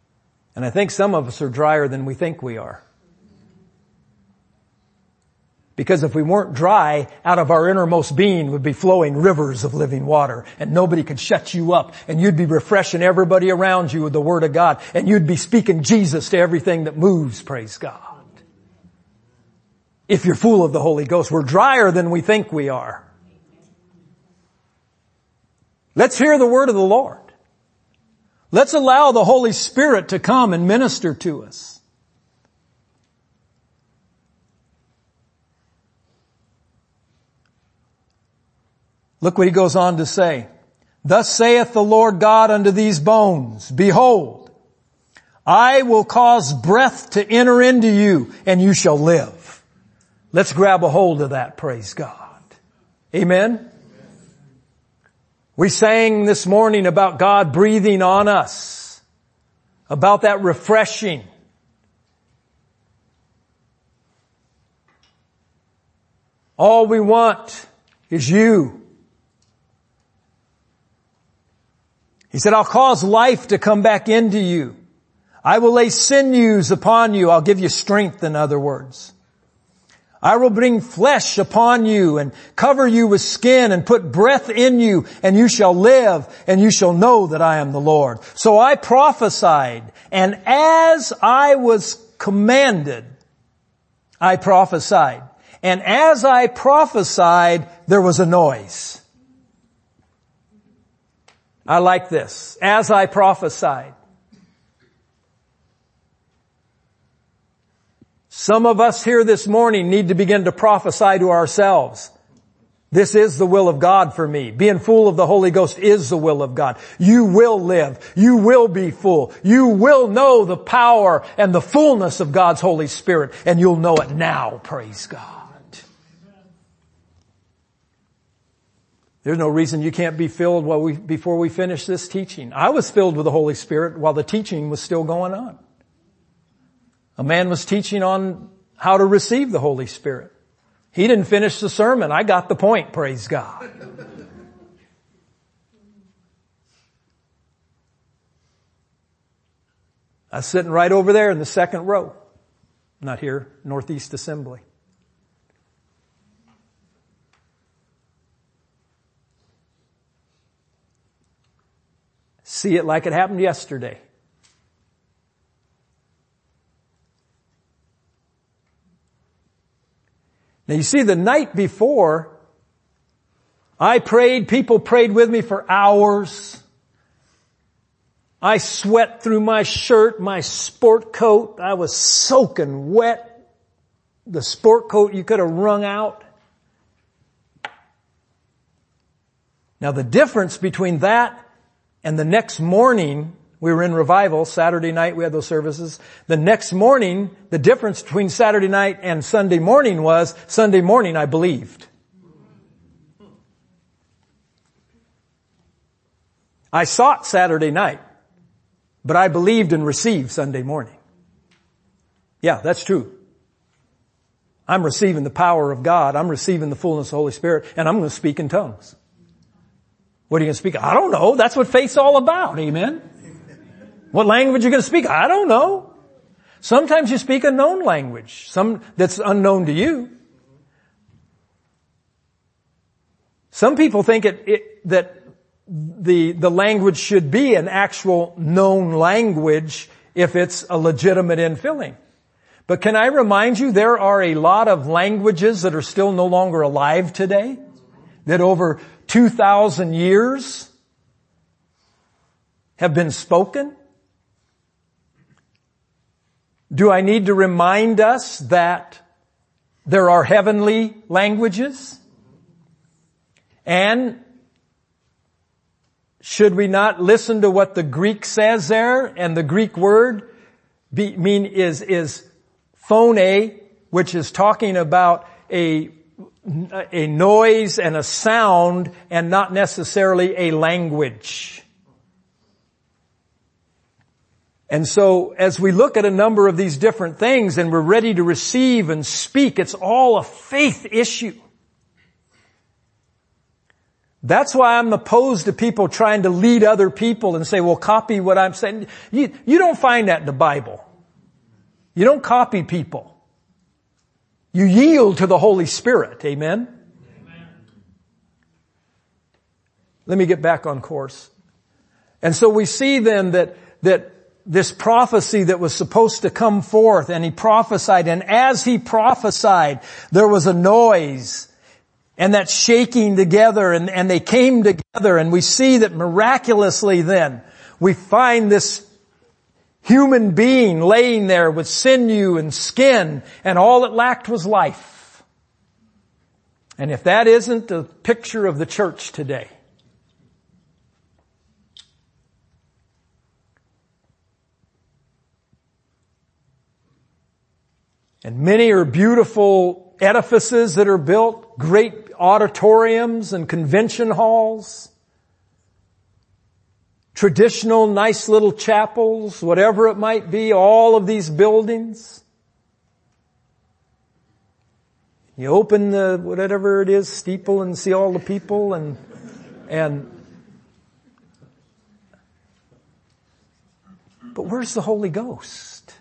And I think some of us are drier than we think we are. Because if we weren't dry, out of our innermost being would be flowing rivers of living water, and nobody could shut you up, and you'd be refreshing everybody around you with the Word of God, and you'd be speaking Jesus to everything that moves, praise God. If you're full of the Holy Ghost, we're drier than we think we are. Let's hear the word of the Lord. Let's allow the Holy Spirit to come and minister to us. Look what he goes on to say. Thus saith the Lord God unto these bones, behold, I will cause breath to enter into you, and you shall live. Let's grab a hold of that, praise God. Amen? We sang this morning about God breathing on us, about that refreshing. All we want is you. He said, I'll cause life to come back into you. I will lay sinews upon you. I'll give you strength, in other words. I will bring flesh upon you and cover you with skin and put breath in you, and you shall live, and you shall know that I am the Lord. So I prophesied, and as I was commanded, I prophesied. And as I prophesied, there was a noise. I like this. As I prophesied. Some of us here this morning need to begin to prophesy to ourselves. This is the will of God for me. Being full of the Holy Ghost is the will of God. You will live. You will be full. You will know the power and the fullness of God's Holy Spirit, and you'll know it now, praise God. There's no reason you can't be filled while we, before we finish this teaching. I was filled with the Holy Spirit while the teaching was still going on. A man was teaching on how to receive the Holy Spirit. He didn't finish the sermon. I got the point, praise God. I was sitting right over there in the second row. Not here, Northeast Assembly. See it like it happened yesterday. Now you see, the night before, I prayed, people prayed with me for hours. I sweat through my shirt, my sport coat. I was soaking wet. The sport coat you could have wrung out. Now the difference between that and the next morning, we were in revival, Saturday night we had those services. The next morning, the difference between Saturday night and Sunday morning was, Sunday morning I believed. I sought Saturday night, but I believed and received Sunday morning. Yeah, that's true. I'm receiving the power of God. I'm receiving the fullness of the Holy Spirit, and I'm going to speak in tongues. What are you going to speak? I don't know. That's what faith's all about. Amen. What language are you going to speak? I don't know. Sometimes you speak a known language, some that's unknown to you. Some people think it, it, that the, the language should be an actual known language if it's a legitimate infilling. But can I remind you, there are a lot of languages that are still no longer alive today, that over two thousand years have been spoken. Do I need to remind us that there are heavenly languages? And should we not listen to what the Greek says there? And the Greek word be, mean is, is phone, which is talking about a, a noise and a sound and not necessarily a language. And so as we look at a number of these different things and we're ready to receive and speak, it's all a faith issue. That's why I'm opposed to people trying to lead other people and say, well, copy what I'm saying. You, you don't find that in the Bible. You don't copy people. You yield to the Holy Spirit. Amen? Amen. Let me get back on course. And so we see then that, that this prophecy that was supposed to come forth, and he prophesied, and as he prophesied, there was a noise, and that shaking together, and, and they came together, and we see that miraculously then, we find this human being laying there with sinew and skin, and all it lacked was life. And if that isn't a picture of the church today, and many are beautiful edifices that are built, great auditoriums and convention halls, traditional nice little chapels, whatever it might be, all of these buildings. You open the, whatever it is, steeple and see all the people and, and, but where's the Holy Ghost?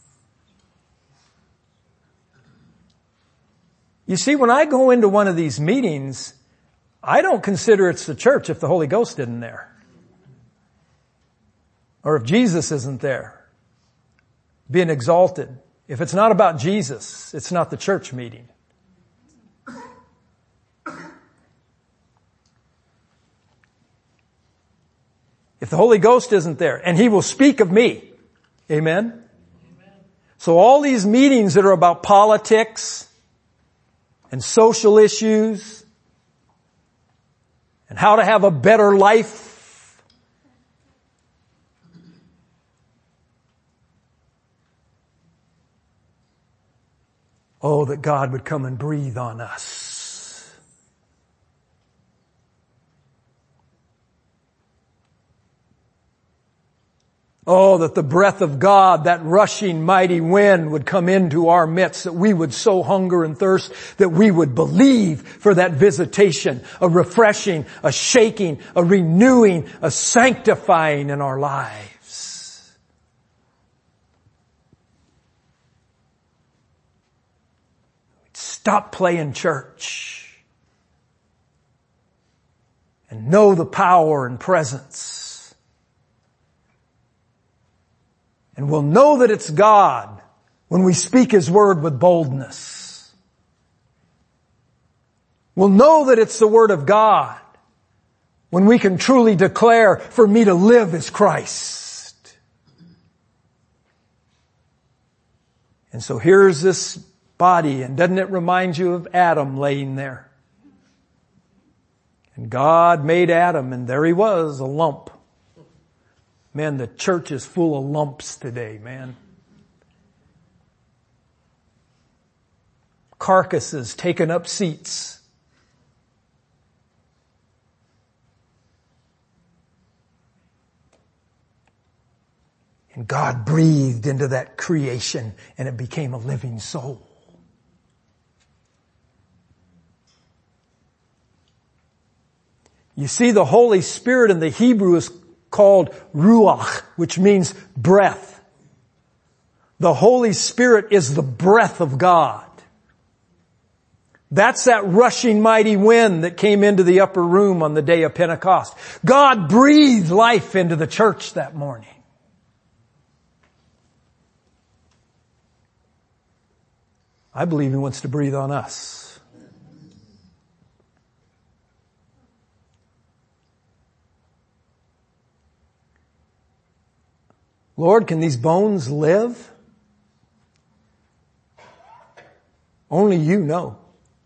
You see, when I go into one of these meetings, I don't consider it's the church if the Holy Ghost isn't there. Or if Jesus isn't there, being exalted. If it's not about Jesus, it's not the church meeting. If the Holy Ghost isn't there, and He will speak of me. Amen? Amen. So all these meetings that are about politics and social issues and how to have a better life, oh, that God would come and breathe on us. Oh, that the breath of God, that rushing mighty wind would come into our midst, that we would so hunger and thirst, that we would believe for that visitation, a refreshing, a shaking, a renewing, a sanctifying in our lives. Stop playing church and know the power and presence. And we'll know that it's God when we speak His word with boldness. We'll know that it's the word of God when we can truly declare, for me to live is Christ. And so here's this body, and doesn't it remind you of Adam laying there? And God made Adam, and there he was, a lump. Man, the church is full of lumps today, man. Carcasses taking up seats. And God breathed into that creation, and it became a living soul. You see, the Holy Spirit in the Hebrew is called ruach, which means breath. The Holy Spirit is the breath of God. That's that rushing mighty wind that came into the upper room on the day of Pentecost. God breathed life into the church that morning. I believe He wants to breathe on us. Lord, can these bones live? Only You know.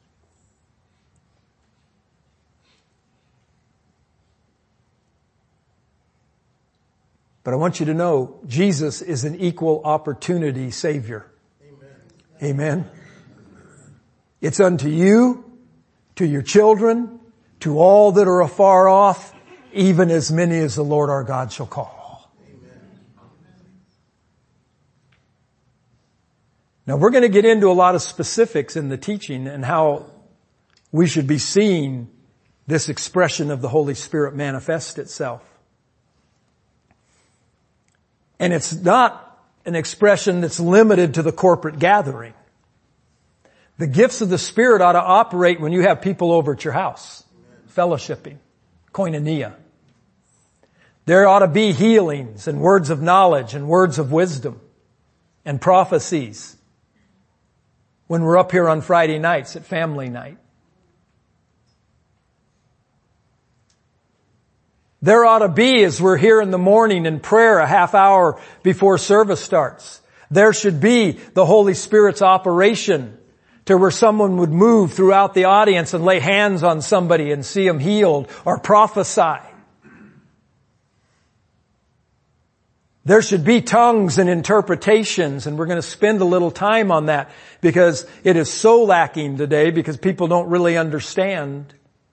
But I want you to know, Jesus is an equal opportunity Savior. Amen. Amen. It's unto you, to your children, to all that are afar off, even as many as the Lord our God shall call. Now we're going to get into a lot of specifics in the teaching and how we should be seeing this expression of the Holy Spirit manifest itself. And it's not an expression that's limited to the corporate gathering. The gifts of the Spirit ought to operate when you have people over at your house, fellowshipping, koinonia. There ought to be healings and words of knowledge and words of wisdom and prophecies when we're up here on Friday nights at family night. There ought to be, as we're here in the morning in prayer a half hour before service starts, there should be the Holy Spirit's operation to where someone would move throughout the audience and lay hands on somebody and see them healed or prophesy. There should be tongues and interpretations, and we're going to spend a little time on that because it is so lacking today because people don't really understand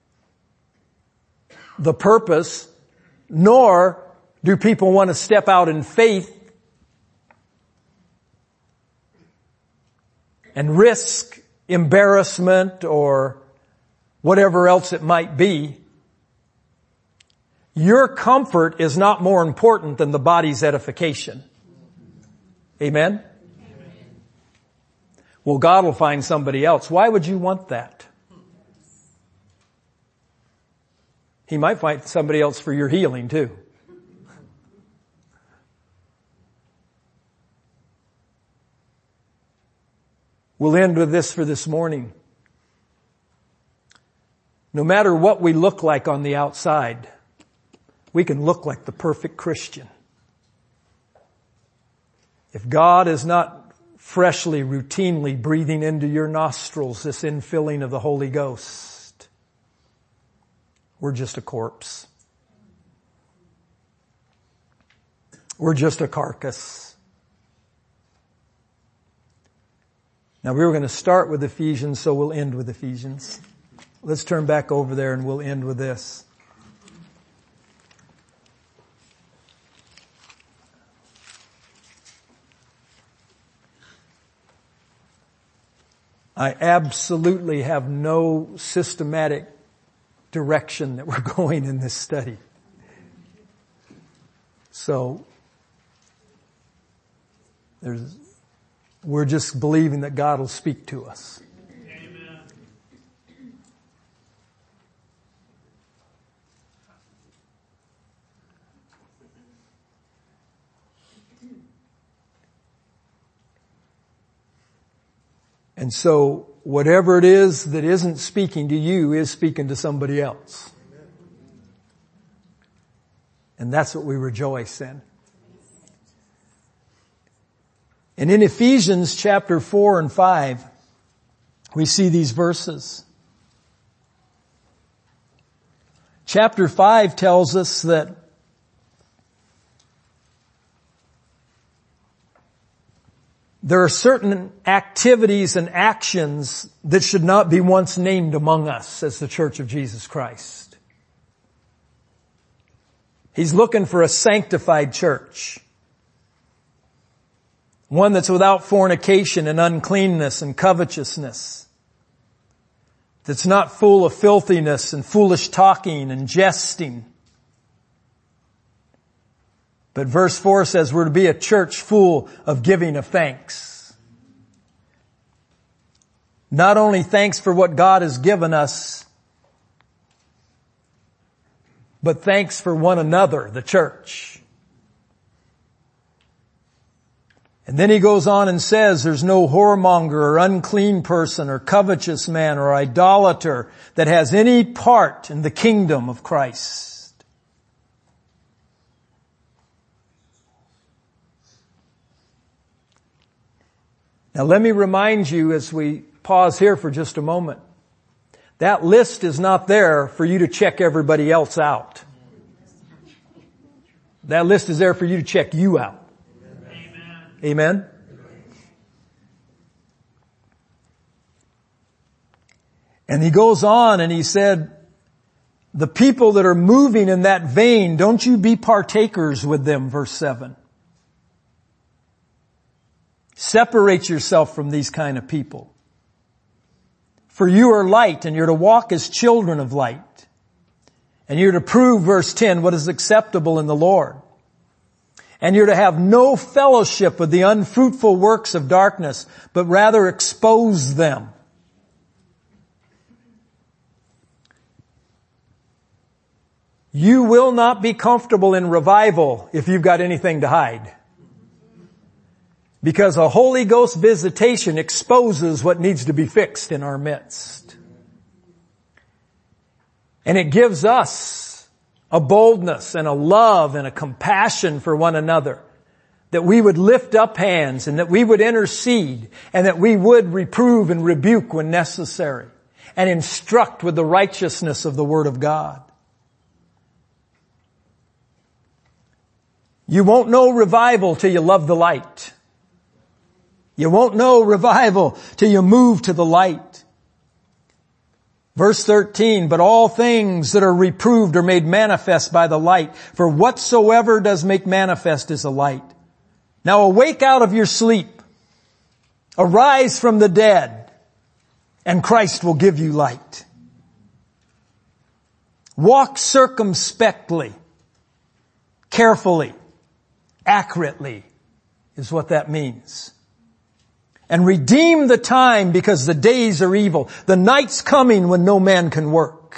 the purpose, nor do people want to step out in faith and risk embarrassment or whatever else it might be. Your comfort is not more important than the body's edification. Amen? Amen? Well, God will find somebody else. Why would you want that? He might find somebody else for your healing too. We'll end with this for this morning. No matter what we look like on the outside, we can look like the perfect Christian. If God is not freshly, routinely breathing into your nostrils this infilling of the Holy Ghost, we're just a corpse. We're just a carcass. Now we were going to start with Ephesians, so we'll end with Ephesians. Let's turn back over there and we'll end with this. I absolutely have no systematic direction that we're going in this study. So, there's, we're just believing that God will speak to us. Amen. And so, whatever it is that isn't speaking to you is speaking to somebody else. And that's what we rejoice in. And in Ephesians chapter four and five, we see these verses. Chapter five tells us that there are certain activities and actions that should not be once named among us as the Church of Jesus Christ. He's looking for a sanctified church. One that's without fornication and uncleanness and covetousness. That's not full of filthiness and foolish talking and jesting. But verse four says we're to be a church full of giving of thanks. Not only thanks for what God has given us, but thanks for one another, the church. And then he goes on and says there's no whoremonger or unclean person or covetous man or idolater that has any part in the kingdom of Christ. Now let me remind you as we pause here for just a moment, that list is not there for you to check everybody else out. That list is there for you to check you out. Amen. Amen? And he goes on and he said, the people that are moving in that vein, don't you be partakers with them, verse seven. Separate yourself from these kind of people. For you are light and you're to walk as children of light. And you're to prove, verse ten, what is acceptable in the Lord. And you're to have no fellowship with the unfruitful works of darkness, but rather expose them. You will not be comfortable in revival if you've got anything to hide. Because a Holy Ghost visitation exposes what needs to be fixed in our midst. And it gives us a boldness and a love and a compassion for one another, that we would lift up hands and that we would intercede and that we would reprove and rebuke when necessary and instruct with the righteousness of the Word of God. You won't know revival till you love the light. You won't know revival till you move to the light. Verse thirteen, but all things that are reproved are made manifest by the light, for whatsoever does make manifest is a light. Now awake out of your sleep, arise from the dead, and Christ will give you light. Walk circumspectly, carefully, accurately is what that means. And redeem the time, because the days are evil. The night's coming when no man can work.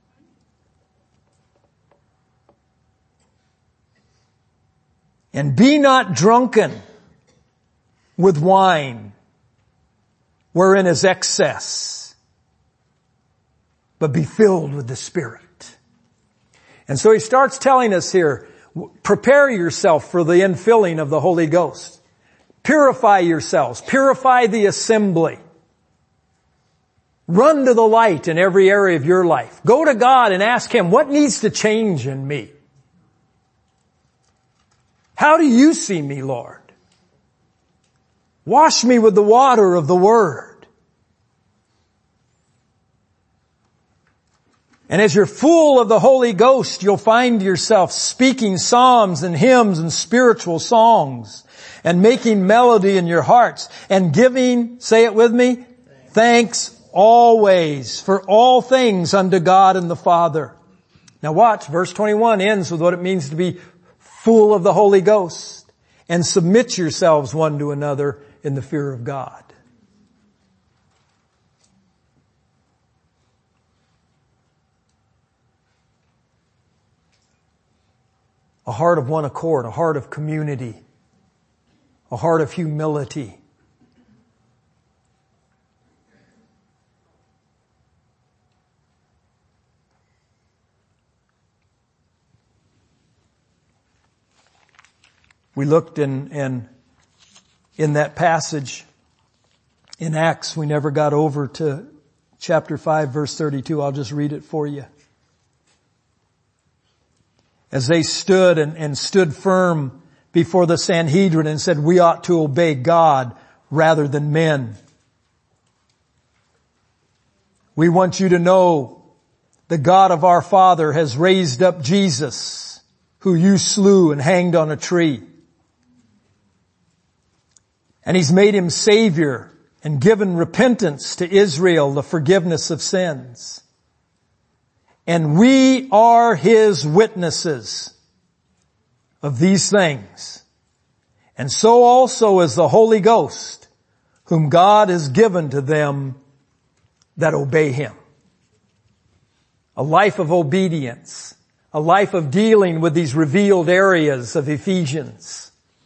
And be not drunken with wine, wherein is excess, but be filled with the Spirit. And so he starts telling us here, prepare yourself for the infilling of the Holy Ghost. Purify yourselves. Purify the assembly. Run to the light in every area of your life. Go to God and ask Him, what needs to change in me? How do you see me, Lord? Wash me with the water of the Word. And as you're full of the Holy Ghost, you'll find yourself speaking psalms and hymns and spiritual songs and making melody in your hearts and giving, say it with me, thanks always for all things unto God and the Father. Now watch, verse twenty-one ends with what it means to be full of the Holy Ghost, and submit yourselves one to another in the fear of God. A heart of one accord, a heart of community, a heart of humility. We looked in, in, in that passage in Acts. We never got over to chapter five, verse thirty-two. I'll just read it for you. As they stood and, and stood firm before the Sanhedrin and said, we ought to obey God rather than men. We want you to know the God of our Father has raised up Jesus, who you slew and hanged on a tree. And He's made Him Savior and given repentance to Israel, the forgiveness of sins. And we are His witnesses of these things. And so also is the Holy Ghost, whom God has given to them that obey Him. A life of obedience. A life of dealing with these revealed areas of Ephesians.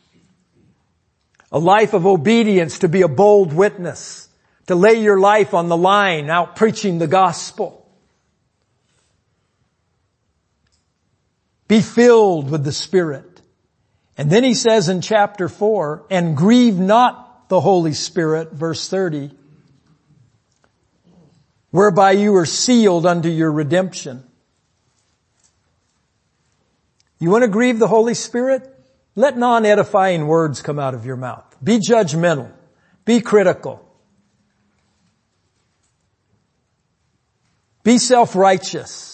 A life of obedience to be a bold witness. To lay your life on the line out preaching the gospel. Be filled with the Spirit. And then he says in chapter four, and grieve not the Holy Spirit, verse thirty, whereby you are sealed unto your redemption. You want to grieve the Holy Spirit? Let non-edifying words come out of your mouth. Be judgmental. Be critical. Be self-righteous.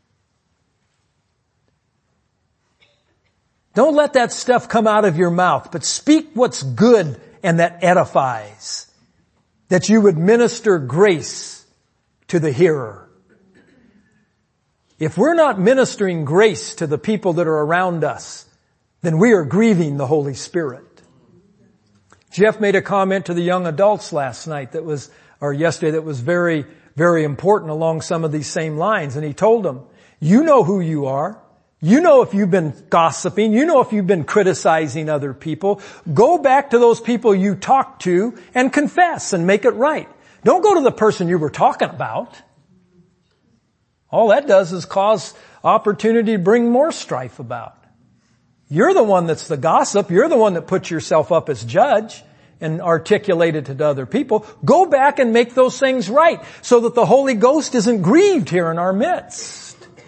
Don't let that stuff come out of your mouth, but speak what's good and that edifies. That you would minister grace to the hearer. If we're not ministering grace to the people that are around us, then we are grieving the Holy Spirit. Jeff made a comment to the young adults last night that was, or yesterday, that was very, very important along some of these same lines. And he told them, you know who you are. You know if you've been gossiping. You know if you've been criticizing other people. Go back to those people you talked to and confess and make it right. Don't go to the person you were talking about. All that does is cause opportunity to bring more strife about. You're the one that's the gossip. You're the one that puts yourself up as judge and articulate it to other people. Go back and make those things right so that the Holy Ghost isn't grieved here in our midst.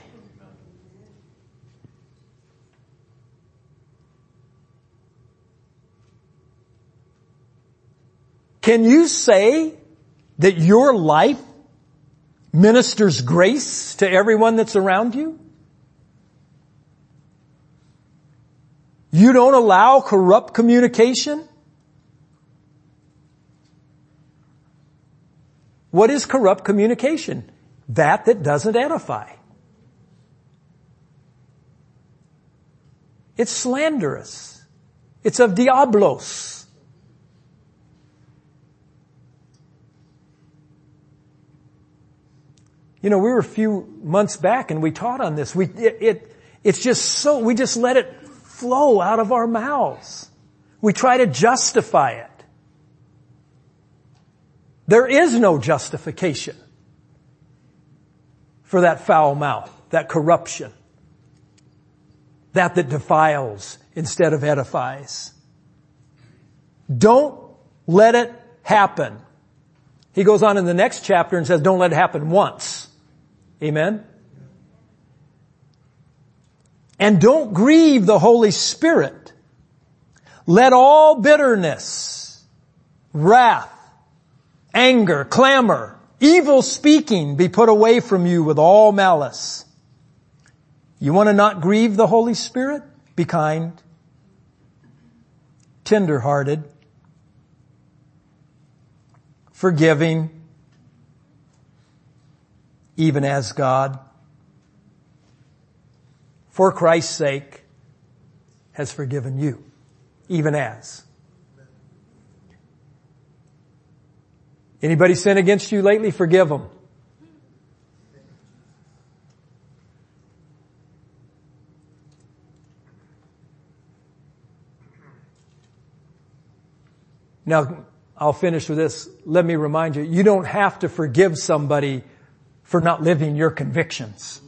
Can you say that your life ministers grace to everyone that's around you? You don't allow corrupt communication? What is corrupt communication? That that doesn't edify. It's slanderous. It's of diablos. You know, we were a few months back and we taught on this. We, it, it, it's just so, we just let it flow out of our mouths. We try to justify it. There is no justification for that foul mouth, that corruption, that that defiles instead of edifies. Don't let it happen. He goes on in the next chapter and says, don't let it happen once. Amen? And don't grieve the Holy Spirit. Let all bitterness, wrath, anger, clamor, evil speaking be put away from you with all malice. You want to not grieve the Holy Spirit? Be kind, tender-hearted, forgiving, even as God, for Christ's sake, has forgiven you, even as. Anybody sin against you lately? Forgive them. Now, I'll finish with this. Let me remind you, you don't have to forgive somebody for not living your convictions.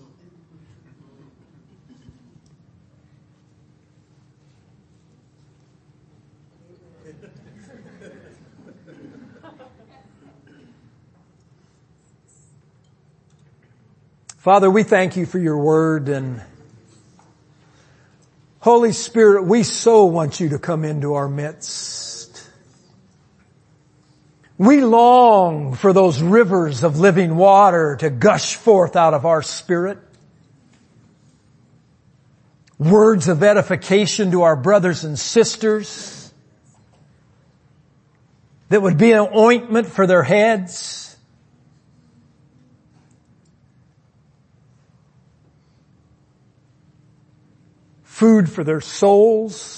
Father, we thank you for your word, and Holy Spirit, we so want you to come into our midst. We long for those rivers of living water to gush forth out of our spirit. Words of edification to our brothers and sisters that would be an ointment for their heads. Food for their souls.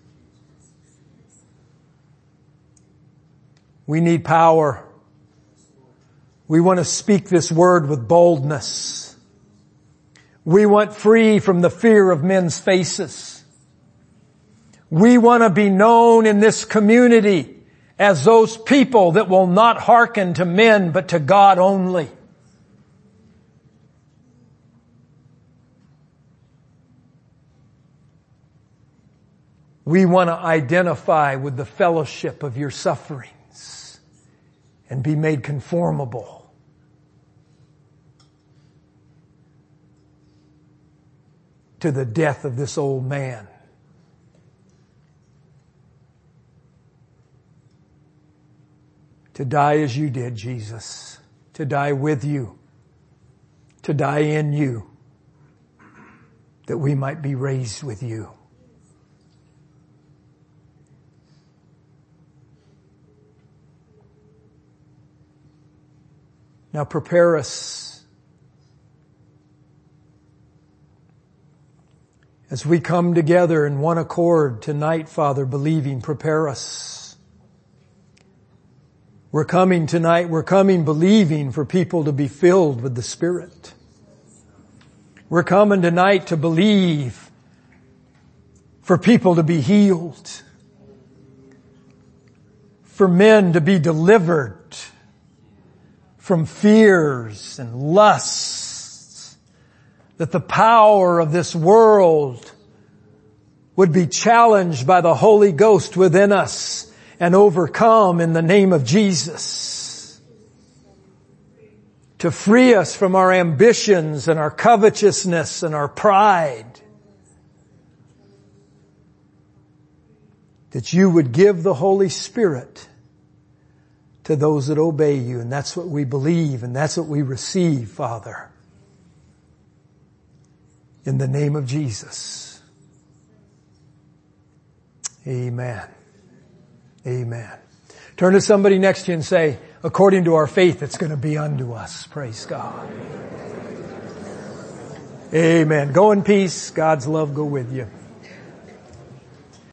We need power. We want to speak this word with boldness. We want free from the fear of men's faces. We want to be known in this community as those people that will not hearken to men but to God only. We want to identify with the fellowship of your suffering and be made conformable. To the death of this old man. To die as you did, Jesus. To die with you. To die in you. That we might be raised with you. Now prepare us as we come together in one accord tonight, Father, believing. Prepare us. We're coming tonight, we're coming believing for people to be filled with the Spirit. We're coming tonight to believe for people to be healed, for men to be delivered from fears and lusts, that the power of this world would be challenged by the Holy Ghost within us and overcome in the name of Jesus. To free us from our ambitions and our covetousness and our pride. That you would give the Holy Spirit to those that obey you. And that's what we believe and that's what we receive, Father. In the name of Jesus. Amen. Amen. Turn to somebody next to you and say, according to our faith, it's going to be unto us. Praise God. Amen. Go in peace. God's love go with you.